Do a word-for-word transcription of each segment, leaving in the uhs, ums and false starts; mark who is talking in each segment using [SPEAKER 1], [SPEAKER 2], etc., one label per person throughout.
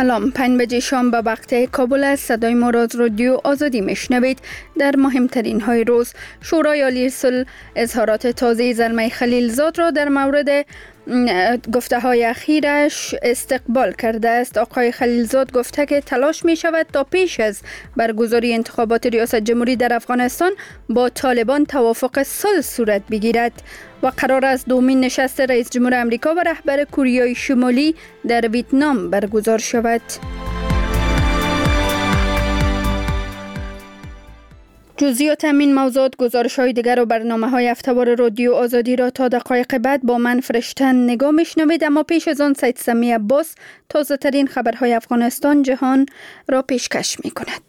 [SPEAKER 1] سلام، پنج بجه شام به وقت کابل است. صدای ما را از رادیو آزادی میشنوید. در مهمترین های روز، شورای عالی صلح اظهارات تازه زلمه خلیلزاد را در مورد گفته های اخیرش استقبال کرده است. آقای خلیلزاد گفته که تلاش می شود تا پیش از برگزاری انتخابات ریاست جمهوری در افغانستان با طالبان توافق صلح صورت بگیرد و قرار است دومین نشست رئیس جمهور امریکا و رهبر کوریای شمالی در ویتنام برگزار شود. جزئیات همین موضوعات، گزارش های دیگر و برنامه های هفته‌وار رادیو آزادی را تا دقایق بعد با من فرشتن نگاه میشنوید. اما پیش از آن سید سمی عباس تازه ترین خبرهای افغانستان جهان را پیشکش می کند.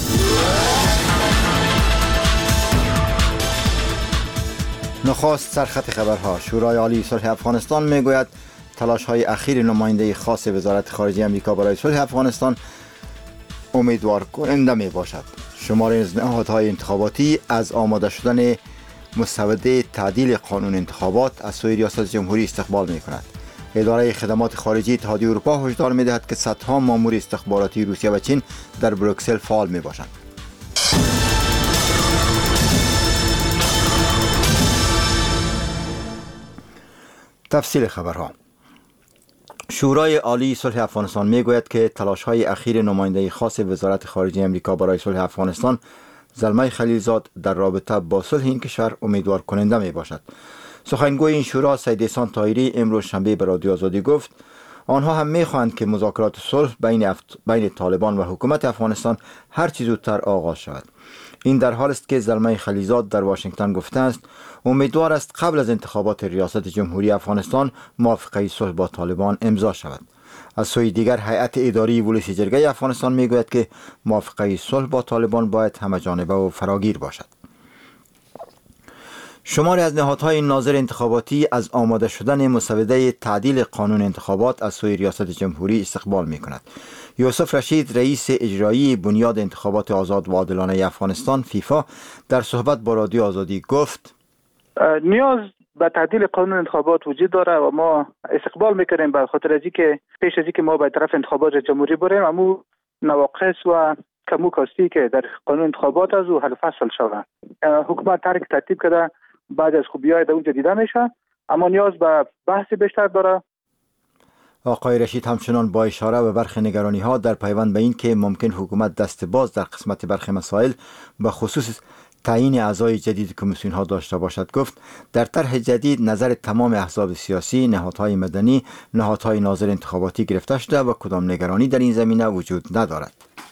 [SPEAKER 2] نخست سرخط خبرها. شورای عالی صلح افغانستان میگوید تلاش های اخیر نماینده خاص وزارت خارجه امریکا برای صلح افغانستان امیدوار کننده می باشد. شمار از نهادهای انتخاباتی از آماده شدن مسوده تعدیل قانون انتخابات از سوی ریاست جمهوری استقبال می کند. اداره خدمات خارجی اتحادیه اروپا هشدار می دهد که صدها مامور استخباراتی روسیه و چین در بروکسل فعال می باشند. تفصیل خبرها. شورای عالی صلح افغانستان میگوید که تلاش‌های اخیر نماینده خاص وزارت خارجه امریکا برای صلح افغانستان زلمه خلیلزاد در رابطه با صلح این کشور امیدوار کننده می باشد. سخنگوی این شورا سید احسان طاهری امروز شنبه به رادیو آزادی گفت آنها هم می‌خواهند که مذاکرات صلح بین افت... بین طالبان و حکومت افغانستان هر چه زودتر آغاز شود. این در حال است که زلمه خلیلزاد در واشنگتن گفته است امیدوار است قبل از انتخابات ریاست جمهوری افغانستان موافقه صلح با طالبان امضا شود. از سوی دیگر هیئت اداری ولسی جرگه افغانستان میگوید که موافقه صلح با طالبان باید همه‌جانبه و فراگیر باشد. شماری از نهادهای ناظر انتخاباتی از آماده شدن مسوده تعدیل قانون انتخابات از سوی ریاست جمهوری استقبال می کند. یوسف رشید رئیس اجرایی بنیاد انتخابات آزاد و عادلانه افغانستان فیفا در صحبت با رادیو آزادی گفت
[SPEAKER 3] نیاز به تعدیل قانون انتخابات وجود داره و ما استقبال میکنیم به خاطر از اینکه پیش از اینکه ما به طرف انتخابات جمهوری بریم امو نواقص و کمو کاستی که در قانون انتخابات از او حل فصل شود. حکومت ترک ترتیب کرده بعد از خوبی‌های در اونجا دیده میشه، اما نیاز به بحث بیشتر داره.
[SPEAKER 2] آقای رشید همچنان با اشاره به برخی نگرانی‌ها در پیوند به این که ممکن حکومت دست باز در قسمت برخی مسائل به خصوص تعیین اعضای جدید کمیسیون‌ها داشته باشد گفت در طرح جدید نظر تمام احزاب سیاسی، نهادهای مدنی، نهادهای ناظر انتخاباتی گرفته شده و کدام نگرانی در این زمینه وجود ندارد.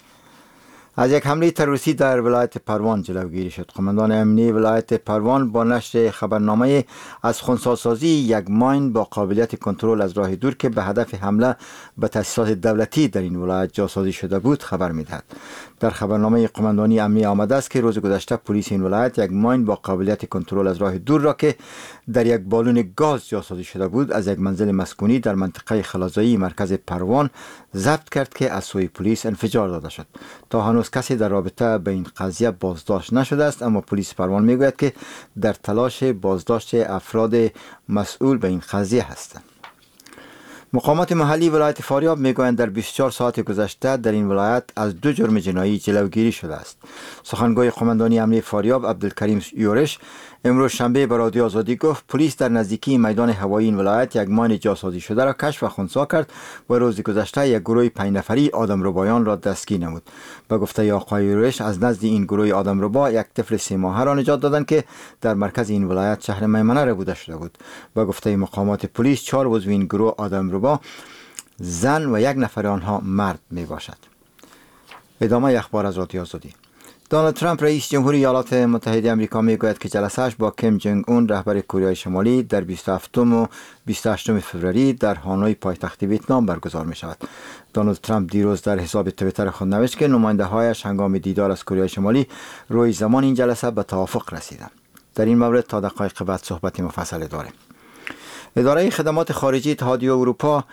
[SPEAKER 2] از یک حمله تروریستی در ولایت پروان جلوگیری شد. قماندان امنی ولایت پروان با نشر خبرنامه از خنثی‌سازی یک ماین با قابلیت کنترل از راه دور که به هدف حمله به تأسیسات دولتی در این ولایت جاسازی شده بود خبر می‌دهد. در خبرنامه قماندانی امنی آمده است که روز گذشته پلیس این ولایت یک ماین با قابلیت کنترل از راه دور را که در یک بالون گاز جاسازی شده بود از یک منزل مسکونی در منطقه خلازایی مرکز پروان ضبط کرد که از سوی پلیس انفجار داده شد. تا هنوز کسی در رابطه به این قضیه بازداشت نشده است، اما پلیس پروان میگوید که در تلاش بازداشت افراد مسئول به این قضیه هستند. مقامات محلی ولایت فاریاب میگویند در بیست و چهار ساعت گذشته در این ولایت از دو جرم جنایی جلوگیری شده است. سخنگوی قماندانی امنی فاریاب عبدالکریم یورش امروز شنبه به رادیو آزادی گفت پلیس در نزدیکی میدان هوایی این ولایت یک ماین جاسازی شده را کشف و خنثی کرد و روز گذشته یک گروه پنج نفری آدمربایان را دستگیر نمود. به گفته آقای یورش از نزد این گروه آدمربا یک طفل سه ماهه را نجات دادند که در مرکز این ولایت شهر میمنه ربوده شده بود. به گفته مقامات پلیس چهار عضو این گروه آدمربا زن و یک نفر آنها مرد می باشد. ادامه اخبار از رادیو آزادی. دونالد ترامپ رئیس جمهوری ایالات متحده آمریکا میگوید که جلسه‌اش با کیم جنگ اون رهبر کره شمالی در بیست و هفتم و بیست و هشتم فوریه در هانوی پایتخت ویتنام برگزار می شود. دونالد ترامپ دیروز در حساب توییتر خود نوشت که نماینده هایش هنگام دیدار از کره شمالی روی زمان این جلسه به توافق رسیدند. در این مورد تا دقایق بعد صحبت مفصل داریم. اداره خدمات خارجی اتحادیه اروپا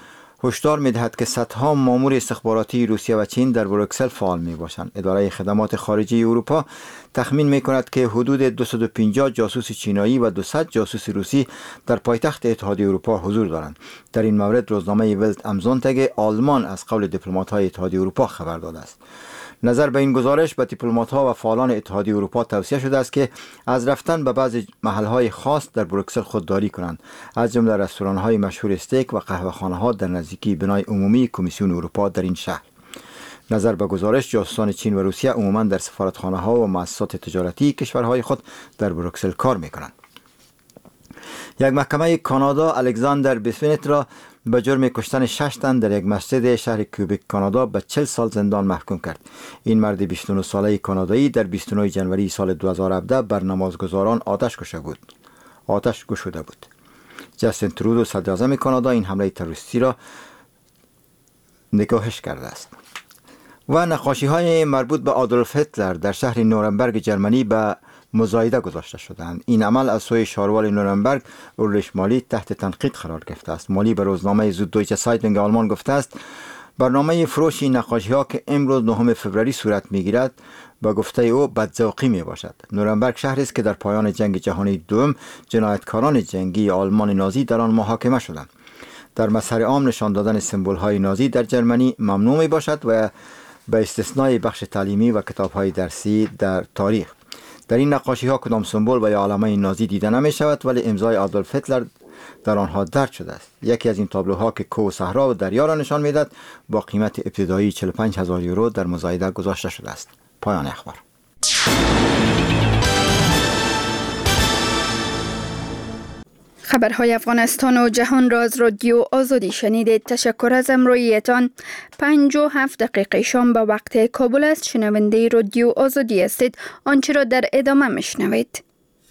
[SPEAKER 2] هشدار می‌دهد که صدها مامور استخباراتی روسیه و چین در بروکسل فعال می‌باشند. اداره خدمات خارجی اروپا تخمین می‌کند که حدود دویست و پنجاه جاسوس چینایی و دویست جاسوس روسی در پایتخت اتحادیه اروپا حضور دارند. در این مورد روزنامه ولت امزونتگ آلمان از قول دیپلمات‌های اتحادیه اروپا خبر داده است. نظر به این گزارش به دیپلمات‌ها و فعالان اتحادیه اروپا توصیه شده است که از رفتن به بعضی محل‌های خاص در بروکسل خودداری کنند، از جمله رستوران‌های مشهور استیک و قهوه‌خانه‌ها در نزدیکی بنای عمومی کمیسیون اروپا در این شهر. نظر به گزارش، جاسوسان چین و روسیه عموماً در سفارتخانه‌ها و مؤسسات تجارتی کشورهای خود در بروکسل کار می‌کنند. یک محکمه کانادا الکساندر بیسوینت را به جرم کشتن شش تن در یک مسجد شهر کیوبیک کانادا به چهل سال زندان محکوم کرد. این مرد بیست و نه ساله کانادایی در بیست و نه ژانویه سال دو هزار و هفده بر نمازگزاران آتش کشیده بود. آتش گشوده بود. جاستین ترودو صدر اعظم کانادا این حمله تروریستی را نگاهش کرده است. و نقاشی‌های مربوط به آدولف هیتلر در شهر نورنبرگ جرمنی به مزایده گذاشته شدند. این عمل از سوی شاروال نورنبرگ اورلیش مالی تحت تنقید قرار گرفته است. مالی به روزنامه زودویچه سایتونگ آلمان گفته است برنامه فروش این نقاشی‌ها که امروز نهم فوریه صورت می‌گیرد با گفته او بدذوقی میباشد. نورنبرگ شهری است که در پایان جنگ جهانی دوم جنایتکاران جنگی آلمان نازی در آن محاکمه شدند. در مسیر عام نشان دادن سمبول‌های نازی در جرمنی ممنوع میباشد و به استثنای بخش تعلیمی و کتاب‌های درسی در تاریخ. در این نقاشی‌ها کدام سمبل و یا علامه نازی دیده نمی شود، ولی امضای آدولف هیتلر در آنها درج شده است. یکی از این تابلوها که کوه و صحرا و دریا را نشان می‌دهد با قیمت ابتدایی چهل و پنج هزار یورو در مزایده گذاشته شده است. پایان اخبار.
[SPEAKER 1] خبرهای افغانستان و جهان را از رادیو آزادی شنیدید. تشکر از همراهیتان. پنج و هفت دقیقه شام به وقت کابل است. شنونده رادیو آزادی هستید. آنچه را در ادامه میشنوید.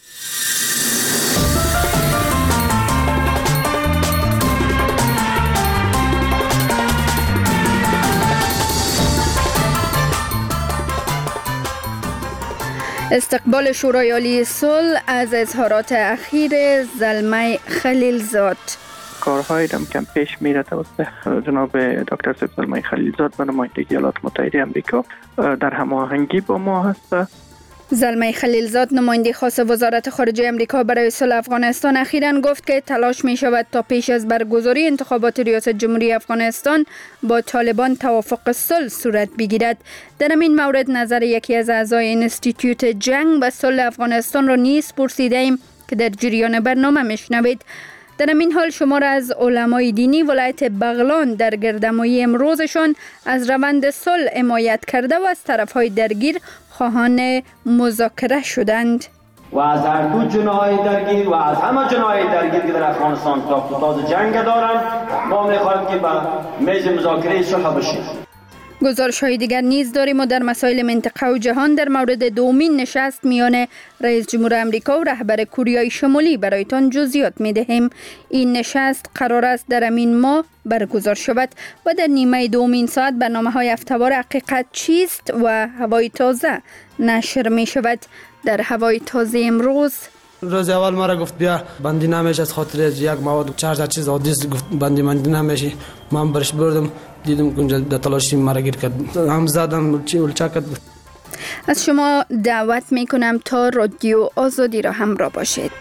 [SPEAKER 1] استقبال شورای عالی صلح از اظهارات اخیر زلمه خلیلزاد.
[SPEAKER 4] کارهایی دم کم پیش میره توسط جناب دکتر صاحب زلمه خلیلزاد و نمایندگی ایالات متحده آمریکا در هماهنگی با ما هست.
[SPEAKER 1] زلمه خلیلزاد نماینده خاص وزارت خارجه آمریکا برای صلح افغانستان اخیراً گفت که تلاش می شود تا پیش از برگزاری انتخابات ریاست جمهوری افغانستان با طالبان توافق صلح صورت بگیرد. در این مورد نظر یکی از اعضای انستیتوت جنگ و صلح افغانستان را نیز پرسیده ایم که در جریان برنامه میشنوید. در این حال شمار از علمای دینی ولایت بغلان در گردهمایی امروزشان از روند صلح حمایت کرده و از طرفهای درگیر خواهان مذاکره شدند.
[SPEAKER 5] و از هر دو جناح درگیر و از همه جناح درگیر که در افغانستان تا خطاز جنگ دارند ما می‌خواهیم که به میز مذاکره صلح بشیم.
[SPEAKER 1] گزارش های دیگر نیز داریم و در مسائل منطقه و جهان در مورد دومین نشست میان رئیس جمهور آمریکا و رهبر کره شمالی برایتان جزئیات میدهیم. این نشست قرار است در همین ماه برگزار شود و در نیمه دومین ساعت برنامه های هفته‌وار حقیقت چیست و هوای تازه نشر می شود. در هوای تازه امروز
[SPEAKER 6] روز اول ما را گفت بیا بندی نمیشه از خاطر یک مواد چهار چیز عادی گفت بندی بندی نمیشه. من برش بردم دیدم که اونجا تلاشی مرا گیر کرد هم زدم چی ولچا کرد.
[SPEAKER 1] از شما دعوت میکنم تا رادیو آزادی را همراه باشید.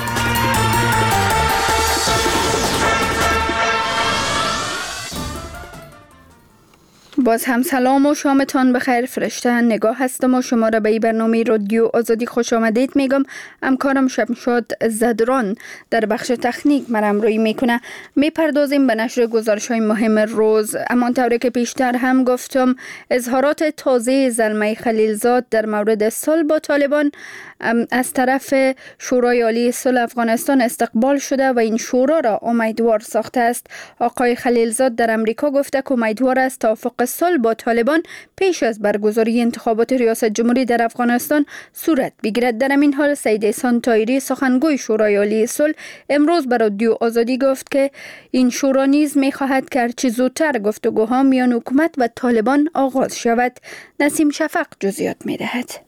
[SPEAKER 1] باز هم سلام و شامتان بخیر. فرشته نگاه هستم و شما را به این برنامه رادیو آزادی خوش آمدید میگم. همکارم شمشاد زدران در بخش تکنیک مرا روی میکنه. میپردازیم به نشر گزارش های مهم روز. اما طوری که پیشتر هم گفتم اظهارات تازه زلمه خلیلزاد در مورد صلح با طالبان از طرف شورای عالی صلح افغانستان استقبال شده و این شورا را امیدوار ساخته است. آقای خلیلزاد در امریکا گفته که امیدوار است توافق صلح با طالبان پیش از برگزاری انتخابات ریاست جمهوری در افغانستان صورت بگیرد. در این حال سید احسان طاهری سخنگوی شورای عالی صلح امروز به رادیو آزادی گفت که این شورا نیز می‌خواهد که هرچه زودتر گفتگوها میان حکومت و طالبان آغاز شود. نسیم شفق جزئیات می‌دهد.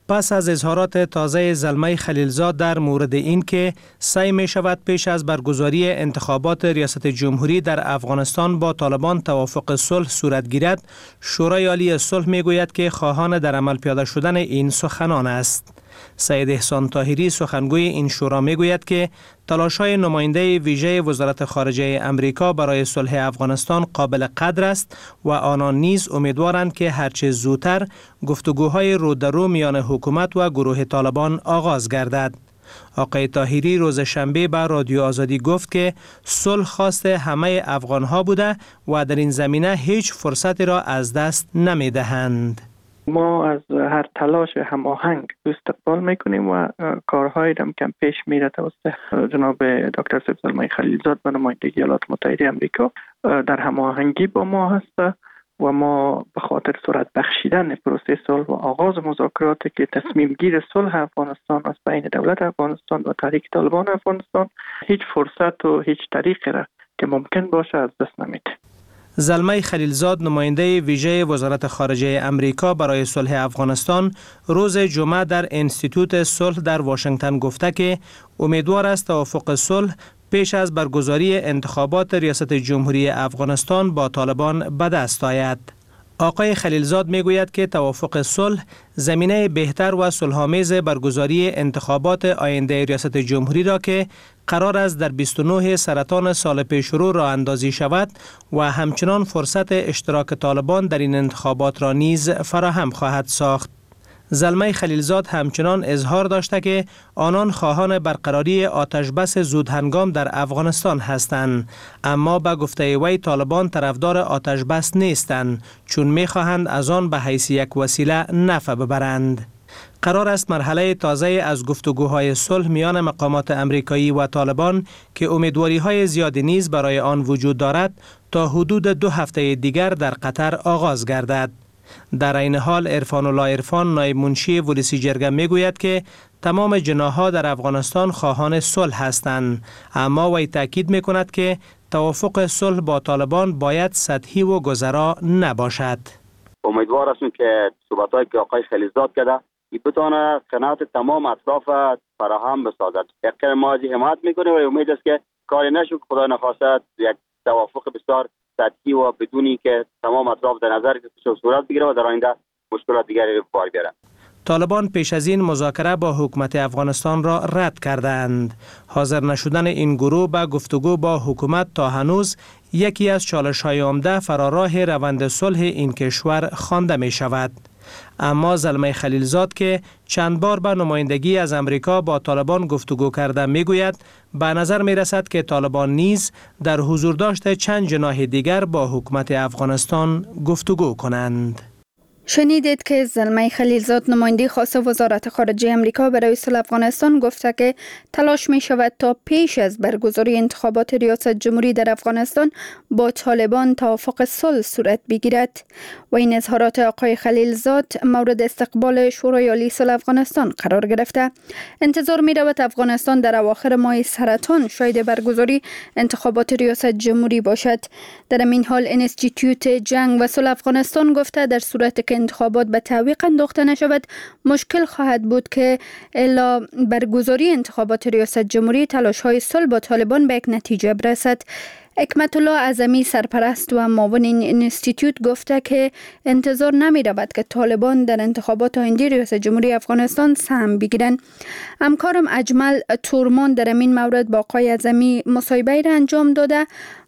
[SPEAKER 7] پس از اظهارات تازه زلمه خلیلزاد در مورد این که سعی می شود پیش از برگزاری انتخابات ریاست جمهوری در افغانستان با طالبان توافق صلح صورت گیرد، شورای عالی صلح می گوید که خواهان در عمل پیاده شدن این سخنان است. سید احسان طاهری سخنگوی این شورا می گوید که تلاش‌های نماینده ویژه وزارت خارجه امریکا برای صلح افغانستان قابل قدر است و آنان نیز امیدوارند که هرچه زودتر گفتگوهای رو در رو میان حکومت و گروه طالبان آغاز گردد. آقای طاهری روز شنبه به رادیو آزادی گفت که صلح خواست همه افغان‌ها بوده و در این زمینه هیچ فرصتی را از دست نمی‌دهند.
[SPEAKER 4] ما از هر تلاش هماهنگ استقبال میکنیم و کارهایی هم که پیش میره توسط جناب دکتر زلمه خلیلزاد و نمایندگی ایالات متحده آمریکا در هماهنگی با ما هست و ما به خاطر سرعت بخشیدن پروسه صلح و آغاز مذاکراتی که تصمیم گیر صلح افغانستان است بین دولت افغانستان و تحریک طالبان افغانستان هیچ فرصت و هیچ طریقی را که ممکن باشه از دست نمیده.
[SPEAKER 7] زلمه خلیلزاد نماینده ویژه وزارت خارجه امریکا برای صلح افغانستان روز جمعه در انستیتوت صلح در واشنگتن گفته که امیدوار است توافق صلح پیش از برگزاری انتخابات ریاست جمهوری افغانستان با طالبان به دست آید. آقای خلیلزاد میگوید که توافق صلح زمینه بهتر و صلح‌آمیز برگزاری انتخابات آینده ریاست جمهوری را که قرار است در بیست و نه سرطان سال پیشرو راه اندازی شود و همچنان فرصت اشتراک طالبان در این انتخابات را نیز فراهم خواهد ساخت. زلمه خلیلزاد همچنان اظهار داشته که آنان خواهان برقراری آتش بس زود هنگام در افغانستان هستند، اما به گفته وی طالبان طرفدار آتش بس نیستند چون می‌خواهند از آن به حیث یک وسیله نفع ببرند. قرار است مرحله تازه از گفتگوهای صلح میان مقامات امریکایی و طالبان که امیدواری‌های زیادی نیز برای آن وجود دارد تا حدود دو هفته دیگر در قطر آغاز گردد. در این حال عرفان الله عرفان نایب منشی ولسی جرگه میگوید که تمام جناح‌ها در افغانستان خواهان صلح هستند، اما وی تاکید میکند که توافق صلح با طالبان باید سطحی و گذرا نباشد.
[SPEAKER 8] امیدوار هستم که صحبت‌هایی که آقای خلیلزاد کرده این بتونه قناعت تمام اطراف فراهم بسازد. یقینا ما از حمایت میکنیم و امید است که کاری نشه که خدا نخواسته یک توافق بسیار سطحی و بدونی که تمام اطراف در نظر گرفته صورت بگیره و در آینده مشکلات دیگری به بار بیارن.
[SPEAKER 7] طالبان پیش از این مذاکره با حکومت افغانستان را رد کردند. حاضر نشدن این گروه به گفتگو با حکومت تا هنوز یکی از چالش‌های عمده فراراه روند صلح این کشور خوانده می شود. اما زلمه خلیلزاد که چند بار به نمایندگی از امریکا با طالبان گفتگو کرده میگوید به نظر می رسد که طالبان نیز در حضور داشته چند جناح دیگر با حکومت افغانستان گفتگو کنند.
[SPEAKER 1] شنیدید که زلمه خلیلزاد نماینده خاص وزارت خارجه امریکا برای صلح افغانستان گفته که تلاش می شود تا پیش از برگزاری انتخابات ریاست جمهوری در افغانستان با طالبان توافق صلح صورت بگیرد و این اظهارات آقای خلیلزاد مورد استقبال شورای عالی صلح افغانستان قرار گرفته. انتظار می رود افغانستان در اواخر ماه سرطان شاید برگزاری انتخابات ریاست جمهوری باشد. در این حال انستیتوت جنگ و صلح افغانستان گفته در صورت که انتخابات به تعویق انداخته نشود مشکل خواهد بود که الا برگزاری انتخابات ریاست جمهوری تلاش‌های صلح با طالبان به یک نتیجه برسد. حکمت الله اعظمی سرپرست و معاون این انستیتوت گفته که انتظار نمی رود که طالبان در انتخابات آینده ریاست جمهوری افغانستان سهم بگیرند. همکارم اجمل تورمان در این مورد با آقای اعظمی مصاحبه را انجام داده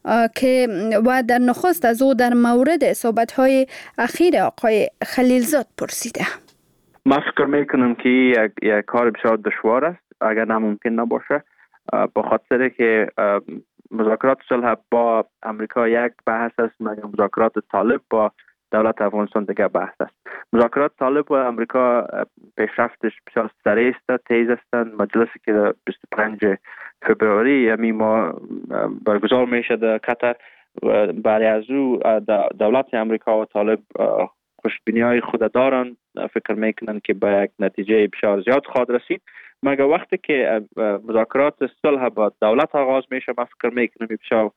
[SPEAKER 1] که و در نخست از او در مورد صحبت‌های اخیر آقای خلیلزاد پرسیده.
[SPEAKER 4] من فکر میکنم که یک, یک کار بسیار دشوار است اگر ناممکن نباشه، با خاطر که مذاکرات صلح با امریکا یک بحث است، مگر مذاکرات طالب با دولت افغانستان دیگر بحث است. مذاکرات طالب و امریکا پیشرفتش بسیار سریع است، تیز است. مجلسی که بیست و پنجم فوریه یعنی ما برگزار میشه در قطر، برای از او دولت امریکا و طالب خوشبینی‌های خود دارند، فکر میکنن که به یک نتیجه بسیار زیاد خواهد رسید. مگر وقتی که مذاکرات صلح با دولت آغاز میشه، من فکر میکنم بسیار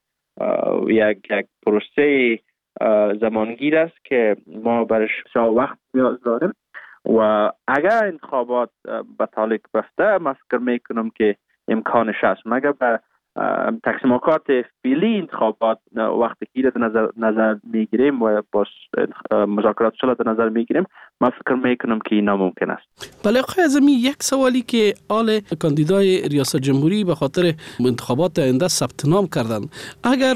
[SPEAKER 4] یک یک پروسه زمانگیر است که ما برش بسیار وقت نیاز داریم و اگر انتخابات به تالیک بفته من فکر میکنم که امکانش هست، مگر به تقسیمات فعلی انتخابات وقتی که در نظر نظر میگیریم و با مذاکرات صلح در نظر میگیریم، من فکر میکنم که این ناممکن است.
[SPEAKER 9] بله آقای اعظمی، یک سوالی که آل کاندیدای ریاست جمهوری به خاطر انتخابات آینده ثبت نام کردن، اگر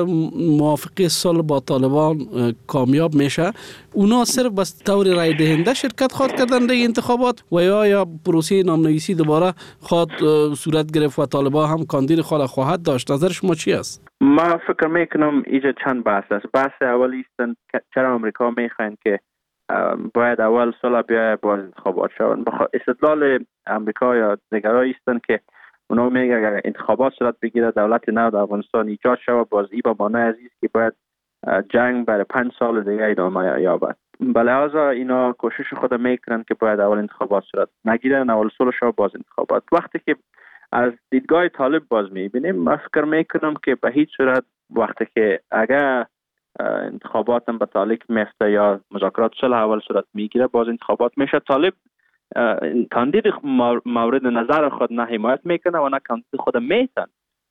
[SPEAKER 9] موافقه صلح با طالبان کامیاب میشه، اونا صرف بس طور رای دهنده شرکت خواهد کردن در انتخابات و یا یا پروسه نامنویسی دوباره خواهد صورت گرفت و طالبان هم کاندید خود خواهد داشت؟ نظر شما چی است؟
[SPEAKER 4] ما فکر میکنم اینجا چند بحث است. بحث اولی است چرا امریکا میخواین که باید اول صلح بیای باز انتخابات شوند. استدلال امریکا یا دیگرایی هستند که اونا میگه اگر انتخابات صورت بگیره دولت نو در افغانستان ایجاد شود، باز ای با معنی عزیز که باید جنگ برای پنج سال دیگه ادامه یابد. به لحاظ اینا کوشش خود میکنن که باید اول انتخابات صورت نگیرن، اول صلح شود باز انتخابات. وقتی که از دیدگاه طالب باز میبینیم، من فکر میکنم که به هیچ صورت وقتی که اگر انتخابات هم به تالیک میفته یا مذاکرات صلح اول صورت میگیره باز انتخابات میشه، طالب کاندید مورد نظر خود نه حمایت میکنه و نه کاندید خود میتن.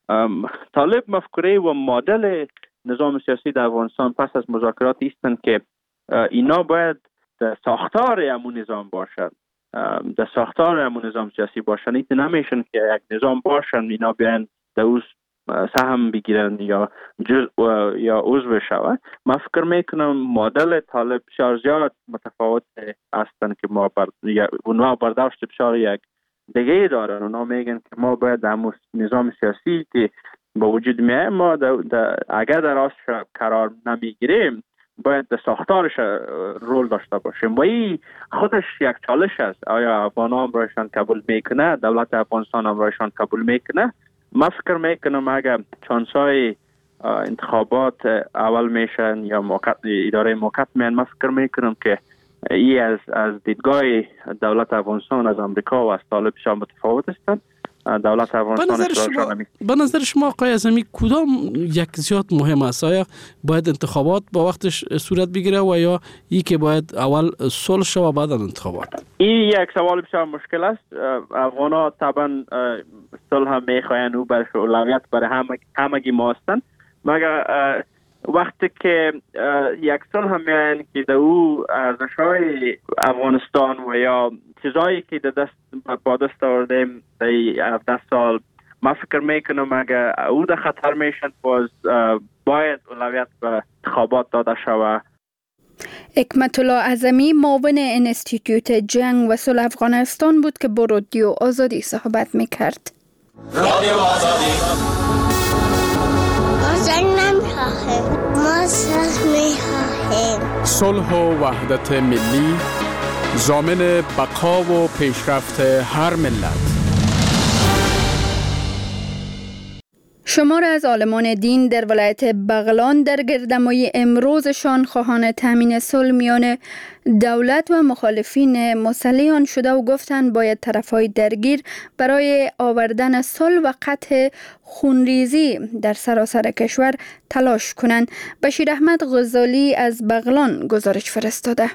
[SPEAKER 4] طالب مفکوره و مدل نظام سیاسی در افغانستان پس از مذاکرات ایستن که اینا باید در ساختار امون نظام باشد، در ساختار امون نظام سیاسی باشن. ایت نمیشن که یک نظام باشن اینا بیان در اوز سهم بگیرن یا جز یا عضو بشود. من فکر میکنم مدل طالب بسیار زیاد متفاوت هستن که ما بر یا اونها برداشت بسیار یک دیگه دارن. اونا میگن که ما باید در نظام سیاسی که با وجود میایم ما دا دا اگر در راستش قرار نمیگیریم باید در ساختارش رول داشته باشیم و این خودش یک چالش است. آیا افغان هم رایشان قبول میکنه؟ دولت افغانستان هم رایشان قبول میکنه؟ من فکر میکنم اگر چانسای انتخابات اول میشن یا موقت اداره موقت میان، من فکر میکنم که ای از از دیدگاه دولت افغانستان از امریکا و از طالب بسیار متفاوت هستند. دولت افغانستان
[SPEAKER 9] به نظر شما آقای اعظمی کدام یک زیاد مهم است؟ آیا باید انتخابات با وقتش صورت بگیره و یا ای که باید اول صلح شه و بعد انتخابات؟
[SPEAKER 4] این یک سوال بسیار مشکل است. افغانا طبعا صلح هم میخواین و برش اولویت برای همه همگی ما هستند، مگر وقتی که یک صلح هم میاین که در او ارزش‌های افغانستان و یا چیزایی که در دست با دست آوردیم در هفده سال، من فکر میکنم اگر او در خطر میشن باز باید اولویت به انتخابات داده شود.
[SPEAKER 1] حکمت الله اعظمی معاون انستیتوت جنگ و صلح افغانستان بود که با رادیو آزادی صحبت میکرد.
[SPEAKER 10] رادیو آزادی
[SPEAKER 11] جنگ نمیخواهیم، ما صلح میخواهیم.
[SPEAKER 10] صلح و وحدت ملی ضامن بقا و پیشرفت هر ملت.
[SPEAKER 1] شمار از عالمان دین در ولایت بغلان در گردهمایی امروزشان خواهان تامین صلح میان دولت و مخالفین مسلح شده و گفتند باید طرفهای درگیر برای آوردن صلح و قطع خونریزی در سراسر کشور تلاش کنند. بشیر احمد غزالی از بغلان گزارش فرستاده.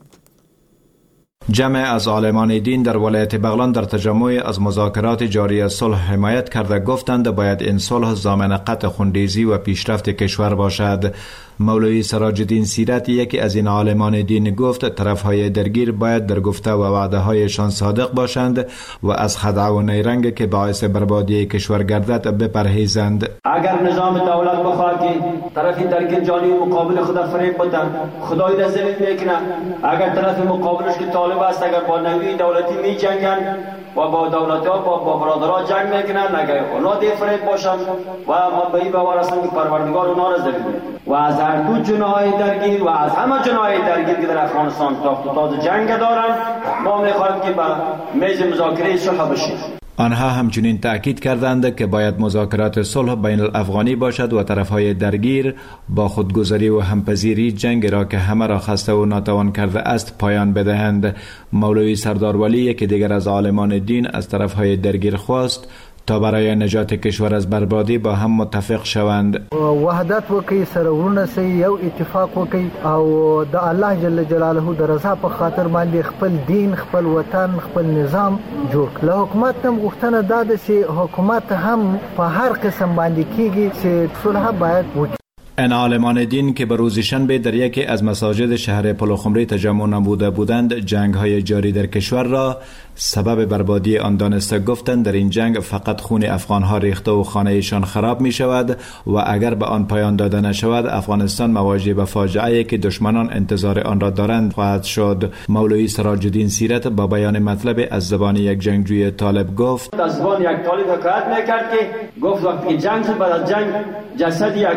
[SPEAKER 12] جمع از عالمان دین در ولایت بغلان در تجمع از مذاکرات جاری صلح حمایت کرده گفتند باید این صلح ضامن قطع خونریزی و پیشرفت کشور باشد. مولوی سراج الدین سیرت یکی از این عالمان دین گفت طرفهای درگیر باید در گفته و وعده هایشان صادق باشند و از خدع و نیرنگ که باعث بربادی کشور گردد بپرهیزند.
[SPEAKER 5] اگر نظام دولت بخواهد که طرف درگیر جانی مقابل خود فریب بده، خدای را ذلیل میکنه. اگر طرف مقابلش که طالب است، اگر با نوی دولتی می جنگن و با دولت ها با, با برادرها جنگ میکنن، اگر اونا دی فریب باشن و ما به این باور هستیم که پروردگار اونا را ذلیل میکنه. و از هر دو جناح درگیر و از همه جناح درگیر که در افغانستان تاخت و تاز جنگ دارن، ما میخواهیم که به میز مذاکره صلح بشیم.
[SPEAKER 12] آنها همچنین تأکید کردند که باید مذاکرات صلح بین الافغانی باشد و طرفهای درگیر با خودگذری و همپذیری جنگ را که همه را خسته و ناتوان کرده است پایان بدهند. مولوی سردار ولی که دیگر از عالمان دین از طرفهای درگیر خواست تا برای نجات کشور از بربادی با هم متفق شوند.
[SPEAKER 13] وحدت وکي سره ورونه سي یو اتفاق وکي او د الله جل جلاله د رضا په خاطر باندې خپل دین، خپل وطن، خپل نظام جوړ. له حکومت هم غوښتنه ده چې حکومت هم په هر قسم باندې کیږي چې صلح باید وکړي.
[SPEAKER 12] این عالمان دین که به روز شنبه در یکی از مساجد شهر پلوخمری تجمع نموده بودند، جنگ های جاری در کشور را سبب بربادی آن دانسته. گفتند در این جنگ فقط خون افغان ها ریخته و خانه ایشان خراب می شود و اگر به آن پایان داده نشود افغانستان مواجه به فاجعه‌ای که دشمنان انتظار آن را دارند خواهد شد. مولوی سراج الدین سیرت با بیان مطلب از زبان یک جنگجوی طالب گفت:
[SPEAKER 5] از زبان یک طالب حکایت میکرد که گفت وقتی جنگ شد، بعد از جنگ جسد یک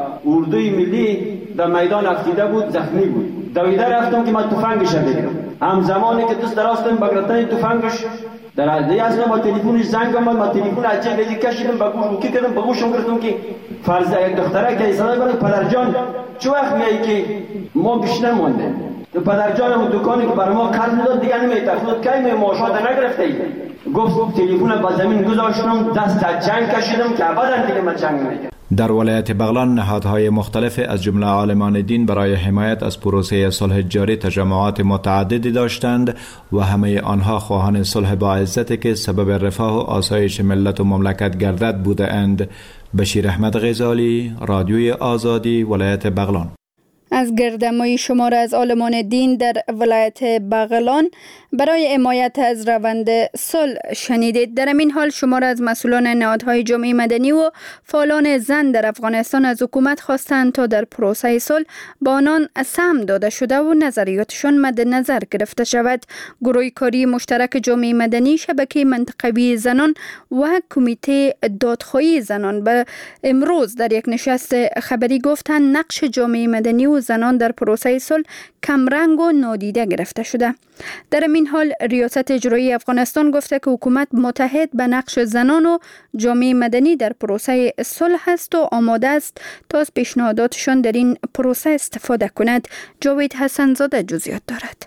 [SPEAKER 5] اردوی ملی در میدان افتیده بود، زخمی بود. دویده رفتم که من تفنگش بگیرم. همزمانی که دست دراستم بگرفتن تفنگش در عادی اصلا با تلفنش زنگ اومد، ما تلفن از جیب دیگه کشیدم، با گوش وکی کردم، با گوشم گرفتم که فرزند یک دختره که ایستاده بود: پدرجان چه وقت میای که ما بیش نمونده؟ تو پدرجانم دکانی که برای ما قرض میداد دیگه نمیاد، خودت کی می ماشات نگرفته ای؟ گفت تلفن با زمین گذاشتم، دست از جنگ کشیدم که ابدا دیگه من جنگ نمیکنم.
[SPEAKER 12] در ولایت بغلان نهادهای مختلف از جمله عالمان دین برای حمایت از پروسه صلح جاری تجمعات متعددی داشتند و همه آنها خواهان صلح با عزت که سبب رفاه و آسایش ملت و مملکت گردد بوده اند. بشیر احمد غزالی، رادیوی آزادی، ولایت بغلان.
[SPEAKER 1] از گردمای شمار از عالمان دین در ولایت بغلان برای حمایت از روند صلح شنیدید. در این حال شمار از مسئولان نهادهای جامعه مدنی و فعالان زن در افغانستان از حکومت خواستند تا در پروسه صلح با آنان سهم داده شده و نظریاتشان مد نظر گرفته شود. گروه کاری مشترک جامعه مدنی، شبکه منطقوی زنان و کمیته دادخواهی زنان به امروز در یک نشست خبری گفتند نقش جامعه مدنی و زنان در پروسه صلح کمرنگ و نادیده گرفته شده. در این حال ریاست اجرایی افغانستان گفته که حکومت متحد به نقش زنان و جامعه مدنی در پروسه صلح است و آماده است تا از پیشنهاداتشان در این پروسه استفاده کند. جاوید حسن زاده جزئیات دارد.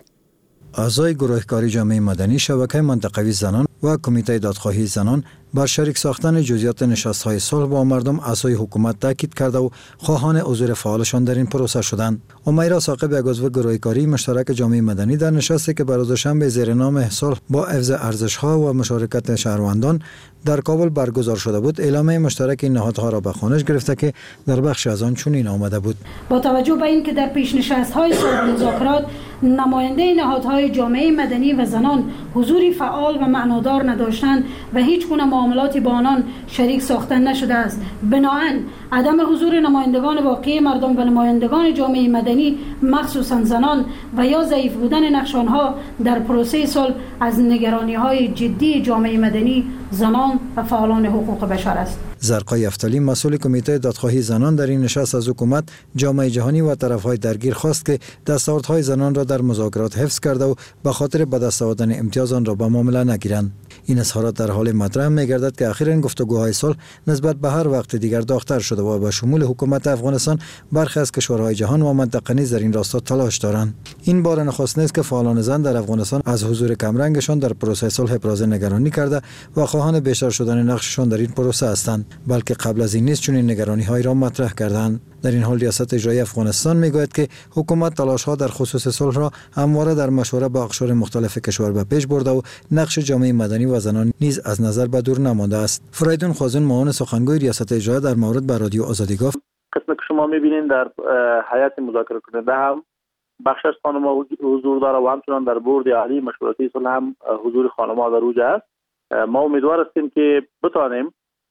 [SPEAKER 14] اعضای گروه کاری جامعه مدنی، شبکه منطقوی زنان و کمیته دادخواهی زنان بر شریک ساختن جزئیات نشست‌های صلح با مردم اعضای حکومت تاکید کرده و خواهان حضور فعالشان در این پروسه شدند. امیرا ثاقب، یک عضو گروه کاری مشترک جامعه مدنی، در نشستی که بر روز شنبه زیر نام صلح با حفظ ارزش‌ها و مشارکت شهروندان در کابل برگزار شده بود، اعلامیه مشترک این نهادها را به خوانش گرفته که در بخش از آن چنین آمده بود:
[SPEAKER 15] با توجه به اینکه در پیش نشست‌های صلح مذاکرات نماینده نهادهای جامعه مدنی و زنان حضوری فعال و معنادار نداشتند و هیچ گونه معاملاتی با آنان شریک ساختن نشده است، بنابراین عدم حضور نمایندگان واقعی مردم و نمایندگان جامعه مدنی مخصوصا زنان و یا ضعیف بودن نقش آنها در پروسه صلح از نگرانی‌های جدی جامعه مدنی، زنان و فعالان حقوق بشر است.
[SPEAKER 14] زرقای یفتلی، مسئول کمیته دادخواهی زنان، در این نشست از حکومت، جامعه جهانی و طرف‌های درگیر خواست که دستاوردهای زنان را در مذاکرات حفظ کرده و به خاطر به دست آوردن امتیاز آن را به معامله نگیرند. این اظهارات در حال مطرح می‌گردد که اخیراً گفتگوهای صلح نسبت به هر وقت دیگر داغ‌تر شده و به شمول حکومت افغانستان برخی از کشورهای جهان و منطقه نیز در این راستا تلاش دارند. این بار نخست نیست که فعالان زن در افغانستان از حضور کمرنگشان در پروسه صلح ابراز نگرانی کرده و خواهان بیشتر شدن نقششان در این پروسه هستند، بلکه قبل از این نیز چنین نگرانی‌های را مطرح کردند. در این حال ریاست اجرایی افغانستان میگوید که حکومت تلاش‌ها در خصوص صلح را همواره در مشوره با اقشار مختلف کشور به پیش برده و نقش جامعه مدنی و زنان نیز از نظر به دور نمانده است. فریدون خازن، معاون سخنگوی ریاست اجرایی، در مورد به رادیو آزادی گفت:
[SPEAKER 16] قسمی که شما می‌بینید در هیئت مذاکره کننده هم بخش از خانم‌ها حضور داره و همچنان در بورد عالی مشورتی صلح هم حضور خانم‌ها در اوج است. ما امیدوار هستیم که بتوانیم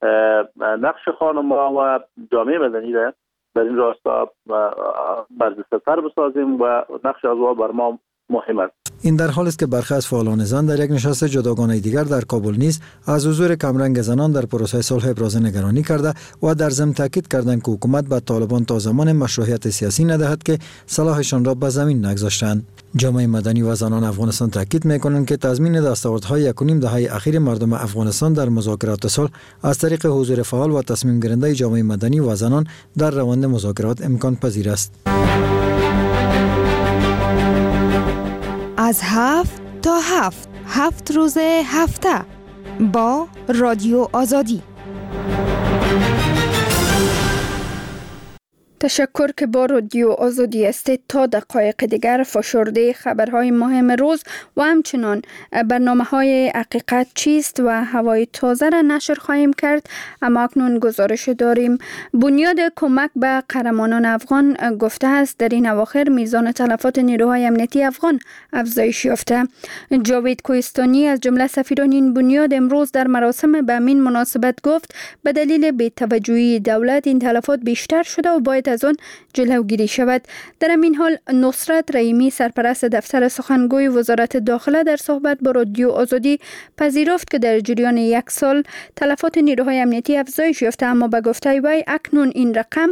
[SPEAKER 16] نقش خانم‌ها و جامعه مدنی را در این راستا برجسته‌تر بسازیم و نقش آنها بر ما مهم است.
[SPEAKER 14] این در حالی است که برخی از فعالان زن در یک نشست جداگانه دیگر در کابل نیز از حضور کمرنگ زنان در پروسه صلح ابراز نگرانی کرده و در ضمن تاکید کردند که حکومت به طالبان تا زمان مشروعیت سیاسی ندهد که سلاحشان را به زمین نگذاشتند. جامعه مدنی و زنان افغانستان تاکید می‌کنند که تضمین دستاوردهای یک و نیم دهه اخیر مردم افغانستان در مذاکرات صلح از طریق حضور فعال و تصمیم گیرنده جامعه مدنی و زنان در روند مذاکرات امکان پذیر است.
[SPEAKER 17] از هفت تا هفت هفت روز هفته با رادیو آزادی.
[SPEAKER 1] تشکر که با رادیو آزادی هستید. تا دقایق دیگر فشرده خبرهای مهم روز و همچنان برنامه های حقیقت چیست و هوای تازه را نشر خواهیم کرد. اما اکنون گزارش داریم. بنیاد کمک به قهرمانان افغان گفته است در این اواخر میزان تلفات نیروهای امنیتی افغان افزایش یافته. جاوید کوهستانی از جمله سفیران این بنیاد امروز در مراسم به همین مناسبت گفت به دلیل بی‌توجهی دولت این تلفات بیشتر شده و باید از آن جلوگیری شود. در همین حال نصرت رحیمی سرپرست دفتر سخنگوی وزارت داخله در صحبت با رادیو آزادی پذیرفت که در جریان یک سال تلفات نیروهای امنیتی افزایش یافته، اما به گفته وی اکنون این رقم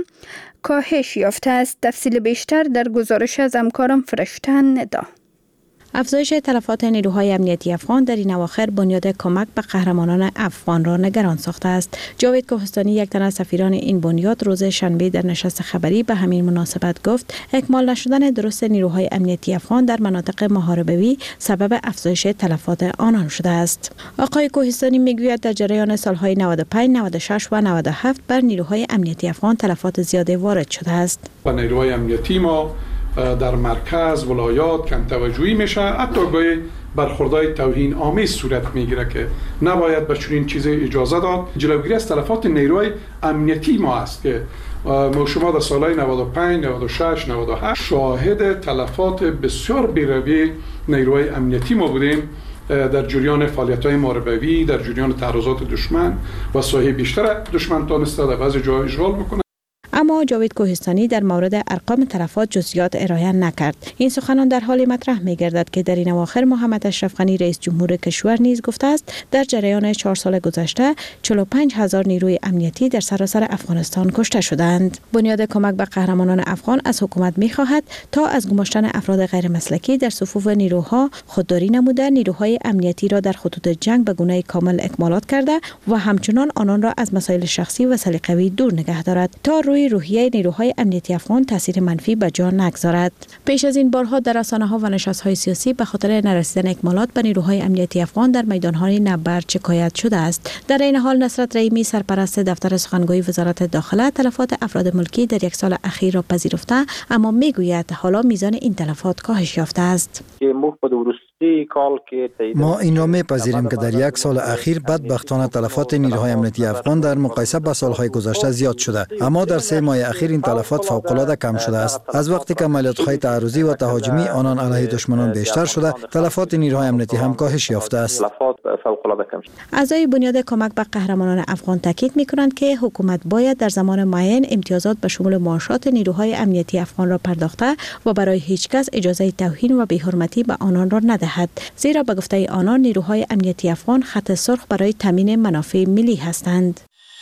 [SPEAKER 1] کاهش یافته است. تفصیل بیشتر در گزارش از همکارم فرشته ندا.
[SPEAKER 18] افزایش تلفات نیروهای امنیتی افغان در این اواخر بنیاد کمک به قهرمانان افغان را نگران ساخته است. جاوید کوهستانی یک تن از سفیران این بنیاد روز شنبه در نشست خبری به همین مناسبت گفت اکمال نشدن درست نیروهای امنیتی افغان در مناطق محاربه‌ای سبب افزایش تلفات آنان شده است. آقای کوهستانی میگوید در جریان سالهای نود و پنج، نود و شش و نود و هفت بر نیروهای امنیتی افغان تلفات زیاده وارد شده است.
[SPEAKER 19] با نیروهای امنیتی ما در مرکز ولایات کم توجهی میشه، حتی گاهی برخوردهای توهین آمیز صورت میگیره که نباید به چنین چیزی اجازه داد. جلوگیری از تلفات نیروهای امنیتی ما است که ما شما در سالهای نود و پنج، نود و شش، نود و هشت شاهد تلفات بسیار بی‌رویه نیروهای امنیتی ما بودیم در جریان فعالیت‌های محاربه‌ای، در جریان تعرضات دشمن و ساحه بیشتر دشمن تانسته در بعضی جاها اشغال بکنه.
[SPEAKER 18] اما جاوید کوهستانی در مورد ارقام تلفات جزئیات ارائه نکرد. این سخنان در حال مطرح می‌گردد که در این اواخر محمد اشرف غنی رئیس جمهور کشور نیز گفته است در جریان چهار سال گذشته چهل و پنج هزار نیروی امنیتی در سراسر افغانستان کشته شدند. بنیاد کمک به قهرمانان افغان از حکومت می‌خواهد تا از گماشتن افراد غیر مسلکی در صفوف نیروها خودداری نموده، نیروهای امنیتی را در خطوط جنگ به گونه کامل اکمالات کرده و همچنان آنان را از مسائل شخصی و سلیقه‌ای دور نگه دارد تا روی روحیه نیروهای امنیتی افغان تاثیر منفی به جا نگذارد. پیش از این بارها در رسانه‌ها و نشست‌های سیاسی به خاطر نرسیدن اکمالات به نیروهای امنیتی افغان در میدان‌های نبرد شکایت شده است. در این حال نصرت رحیمی سرپرست دفتر سخنگوی وزارت داخله تلفات افراد ملکی در یک سال اخیر را پذیرفته، اما میگوید حالا میزان این تلفات کاهش یافته است.
[SPEAKER 14] ما این را میپذیریم که در یک سال اخیر بدبختانه تلفات نیروهای امنیتی افغان در مقایسه با سالهای گذشته زیاد شده، اما در سه ماه اخیر این تلفات فوق‌العاده کم شده است. از وقتی که عملیات‌های تعرضی و تهاجمی آنان علیه دشمنان بیشتر شده، تلفات نیروهای امنیتی هم کاهش یافته است.
[SPEAKER 18] اعضای بنیاد کمک به قهرمانان افغان تاکید می‌کنند که حکومت باید در زمان معین امتیازات به شمول معاشات نیروهای امنیتی افغان را پرداخته و برای هیچ کس اجازه توهین و بی‌حرمتی به آنان را ندهد، زیرا به گفته آنان نیروهای امنیتی افغان خط سرخ برای تامین منافع ملی هستند.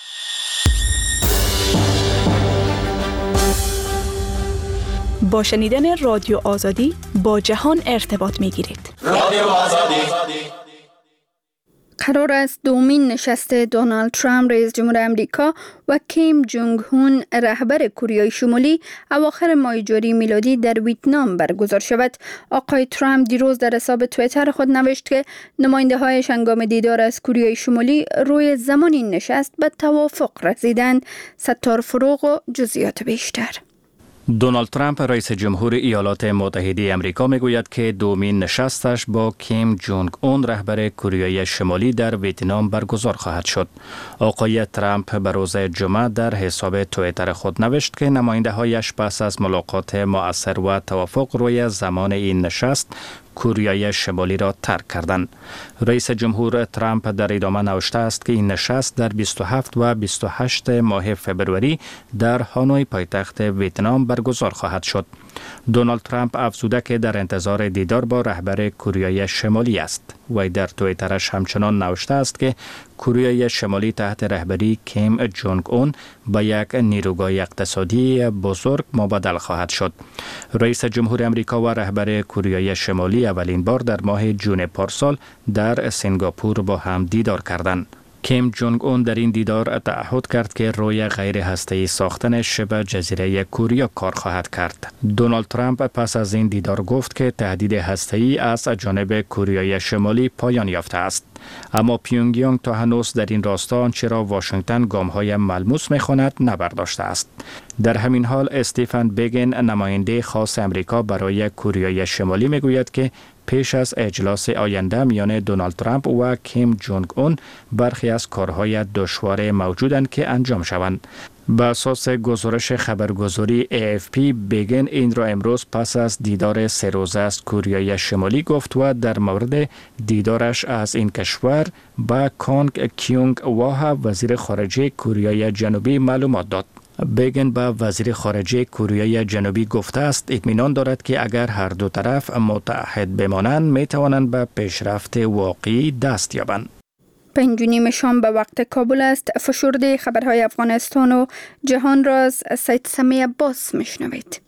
[SPEAKER 17] با شنیدن رادیو آزادی با جهان ارتباط می‌گیرید. رادیو آزادی.
[SPEAKER 1] قرار است دومین نشست دونالد ترامپ رئیس جمهور امریکا و کیم جونگ هون رهبر کره شمالی اواخر ماه جاری میلادی در ویتنام برگزار شود. آقای ترامپ دیروز در حساب توییتر خود نوشت که نماینده هایش هنگام دیدار از کره شمالی روی زمان این نشست به توافق رسیدند. ستار فروغ و جزئیات بیشتر.
[SPEAKER 20] دونالد ترامپ رئیس جمهور ایالات متحده امریکا میگوید که دومین نشستش با کیم جونگ اون رهبر کره شمالی در ویتنام برگزار خواهد شد. آقای ترامپ به روز جمعه در حساب توییتر خود نوشت که نماینده هایش پس از ملاقات مؤثر و توافق روی زمان این نشست کره شمالی را ترک کردند. رئیس جمهور ترامپ در ادامه نوشته است که این نشست در بیست و هفت و بیست و هشت ماه فبروری در هانوی پایتخت ویتنام برگزار خواهد شد. دونالد ترامپ افزوده که در انتظار دیدار با رهبر کره شمالی است. وی در توییترش همچنان نوشته است که کره شمالی تحت رهبری کیم جونگ اون با یک نیروگاه اقتصادی بزرگ مبادل خواهد شد. رئیس جمهور امریکا و رهبر کره شمالی اولین بار در ماه جون پارسال در سنگاپور با هم دیدار کردند. کیم جونگ اون در این دیدار تعهد کرد که روی غیر هسته‌ای ساختن شبه جزیره کوریا کار خواهد کرد. دونالد ترامپ پس از این دیدار گفت که تهدید هسته‌ای از جانب کوریای شمالی پایان یافته است. اما پیونگیانگ تا هنوز در این راستا آنچه را واشنگتن گام‌های ملموس می‌خواند نبرداشته است. در همین حال استیفن بیگن نماینده خاص امریکا برای کوریای شمالی میگوید که پیش از اجلاس آینده میان دونالد ترامپ و کیم جونگ اون برخی از کارهای دشوار موجودند که انجام شوند. به اساس گزارش خبرگزاری ای اف پی بیگن این را امروز پس از دیدار سه روزه از کوریای شمالی گفت و در مورد دیدارش از این کشور با کانگ کیونگ واها وزیر خارجه کوریای جنوبی معلومات داد. بیگن با وزیر خارجه کوریای جنوبی گفته است اطمینان دارد که اگر هر دو طرف متحد بمانند می توانند به پیشرفت واقعی دست یابند.
[SPEAKER 1] پنج و نیم شام به وقت کابل است. فشرده خبرهای افغانستان و جهان را از سید سمی عباس میشنوید.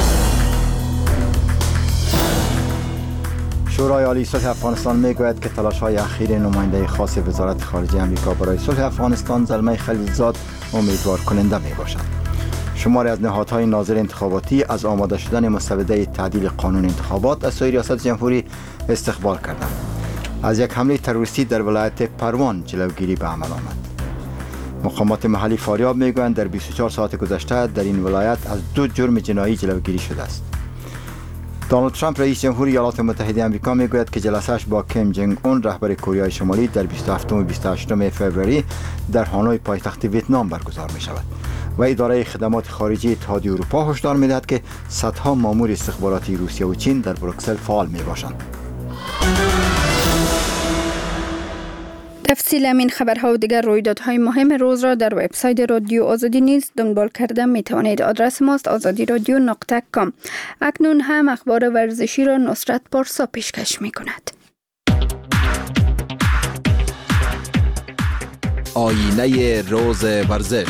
[SPEAKER 2] شورای عالی صلح افغانستان میگوید که تلاش‌های اخیر نماینده خاص وزارت خارجه آمریکا برای صلح افغانستان زلمه خلیلزاد امیدوار کننده میباشد. شماری از نهادهای ناظر انتخاباتی از آماده شدن مسوده تعدیل قانون انتخابات از سوی ریاست جمهوری استقبال کردند. از یک حمله تروریستی در ولایت پروان جلوگیری به عمل آمد. مقامات محلی فاریاب میگویند در بیست و چهار ساعت گذشته در این ولایت از دو جرم جنایی جلوگیری شده است. دونالد ترامپ رئیس جمهوری ایالات متحده آمریکا میگوید که جلسه‌اش با کیم جونگ اون رهبر کوریای شمالی در بیست و هفتم و بیست و هشتم فوریه در هانوی پایتخت ویتنام برگزار می شود و اداره خدمات خارجی اتحادیه اروپا هشدار میدهد که صدها مامور استخباراتی روسیه و چین در بروکسل فعال می باشند.
[SPEAKER 1] تفصیل این خبرها و دیگر رویدادهای مهم روز را در وبسایت رادیو آزادی نیز دنبال کرده می توانید. آدرس ماست آزادی رادیو نقطه کام. اکنون هم اخبار ورزشی را نصرت پارسا پیشکش می کند.
[SPEAKER 21] آینه روز ورزش.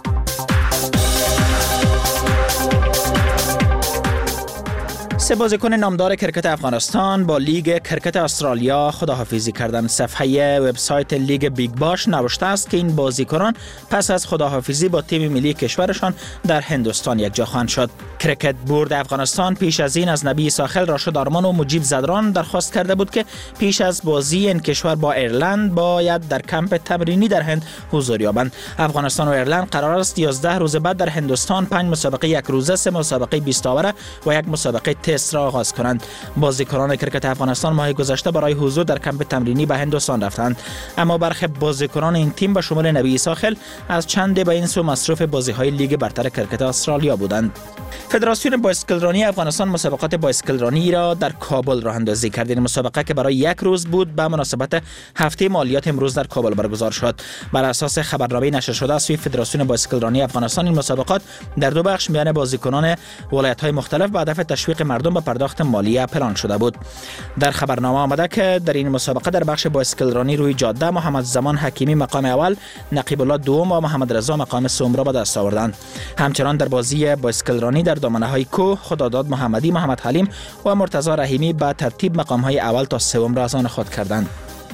[SPEAKER 22] سه بازیکن نامدار کرکت افغانستان با لیگ کرکت استرالیا خداحافظی کردند. صفحه وبسایت لیگ بیگ باش نوشته است که این بازیکنان پس از خداحافظی با تیم ملی کشورشان در هندوستان یکجا خواهند شد. کرکت بورد افغانستان پیش از این از نبی ساخل، راشد آرمان و مجیب زدران درخواست کرده بود که پیش از بازی این کشور با ایرلند باید در کمپ تمرینی در هند حضور یابند. افغانستان و ایرلند قرار است یازده روز بعد در هندوستان پنج مسابقه یک روزه، سه مسابقه بیست آوره و یک مسابقه تست را آغاز کنند. بازیکنان کرکت افغانستان ماه گذشته برای حضور در کمپ تمرینی به هندوستان رفتند، اما برخی بازیکنان این تیم به شمول نبی ساخل از چند به این سو مصروف بازی‌های لیگ برتر کرکت استرالیا بودند. فدراسیون بایسکلرانی افغانستان مسابقات بایسکلرانی را در کابل راه اندازی کرد. این مسابقه که برای یک روز بود به مناسبت هفته مالیات امروز در کابل برگزار شد. بر اساس خبرنامه نشر شده از سوی فدراسیون بایسکلرانی افغانستان این مسابقات در دو بخش میان بازیکنان ولایت‌های مختلف به هدف تشویق مردم به پرداخت مالیه پلان شده بود. در خبرنامه آمده که در این مسابقه در بخش بایسکلرانی روی جاده محمد زمان حکیمی مقام اول، نقیب الله دوم و محمد رضا مقام سوم را به دست آوردند. همچنان در بازی بایسکلرانی در دامنه‌های کوه خداداد محمدی، محمد حلیم و مرتضی رحیمی به ترتیب مقام‌های اول تا سوم را از آن خود کردند.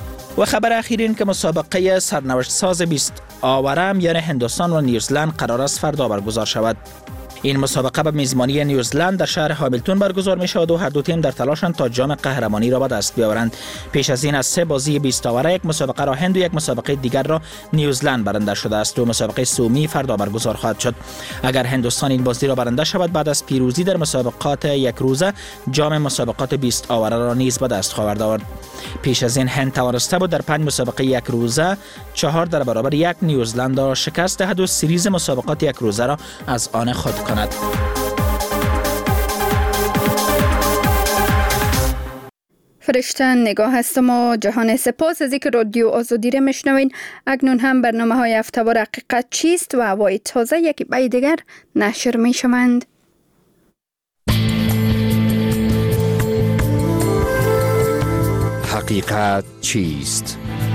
[SPEAKER 22] و خبر اخیر این که مسابقه سرنوشت ساز بیست آوره میان هندوستان و نیوزلند قرار است فردا برگزار شود. این مسابقه به میزبانی نیوزلند در شهر هامیلتون برگزار می شود و هر دو تیم در تلاشند تا جام قهرمانی را به دست بیاورند. پیش از این از سه بازی بیست آوره یک مسابقه را هند و یک مسابقه دیگر را نیوزلند برنده شده است و مسابقه سومی فردا برگزار خواهد شد. اگر هندوستان این بازی را برنده شود بعد از پیروزی در مسابقات یک روزه جام مسابقات بیست آوره را نیز به دست خواهد آورد. پیش از این هند توانسته بود در پنج مسابقه یک روزه چهار در برابر یک نیوزلند را شکست دهد و سریز مسابقات یک روزه را از آن خود کند.
[SPEAKER 1] فرشته نگاه هستم و جهان سپاس از اینکه رادیو آزادی را میشنوین. اکنون هم برنامه های هفته‌وار حقیقت چیست و هوای تازه یکی بای دیگر نشر می شوند.
[SPEAKER 21] حقیقت چیست؟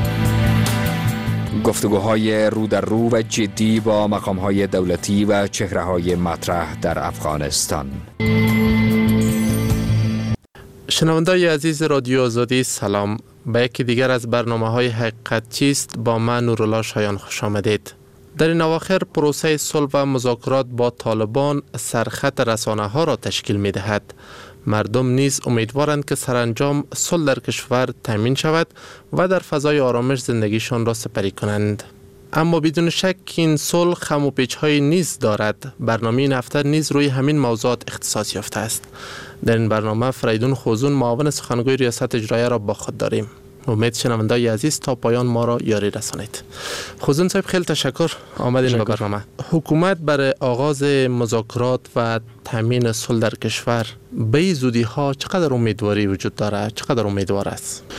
[SPEAKER 21] گفتگوهای رو در رو و جدی با مقام‌های دولتی و چهره‌های مطرح در افغانستان.
[SPEAKER 3] شنوندای عزیز رادیو آزادی سلام. به یکی دیگر از برنامه های حقیقت چیست با من نورالله شایان خوش آمدید. در این اواخر پروسه صلح و مذاکرات با طالبان سرخط رسانه ها را تشکیل می دهد. مردم نیز امیدوارند که سرانجام صلح در کشور تامین شود و در فضای آرامش زندگیشان را سپری کنند. اما بدون شک این صلح خم و پیچ های نیز دارد. برنامه این هفته نیز روی همین موضوعات اختصاص یافته است. در این برنامه فریدون خوزون معاون سخنگوی ریاست اجرایه را با خود داریم. امید شنوندای عزیز تا پایان ما را یاری رسانید. خوزون صاحب خیلی تشکر آمدین به برنامه. حکومت برای آغاز مذاکرات و تامین صلح در کشور به زودی ها چقدر امیدواری وجود داره؟ چقدر امیدوار است؟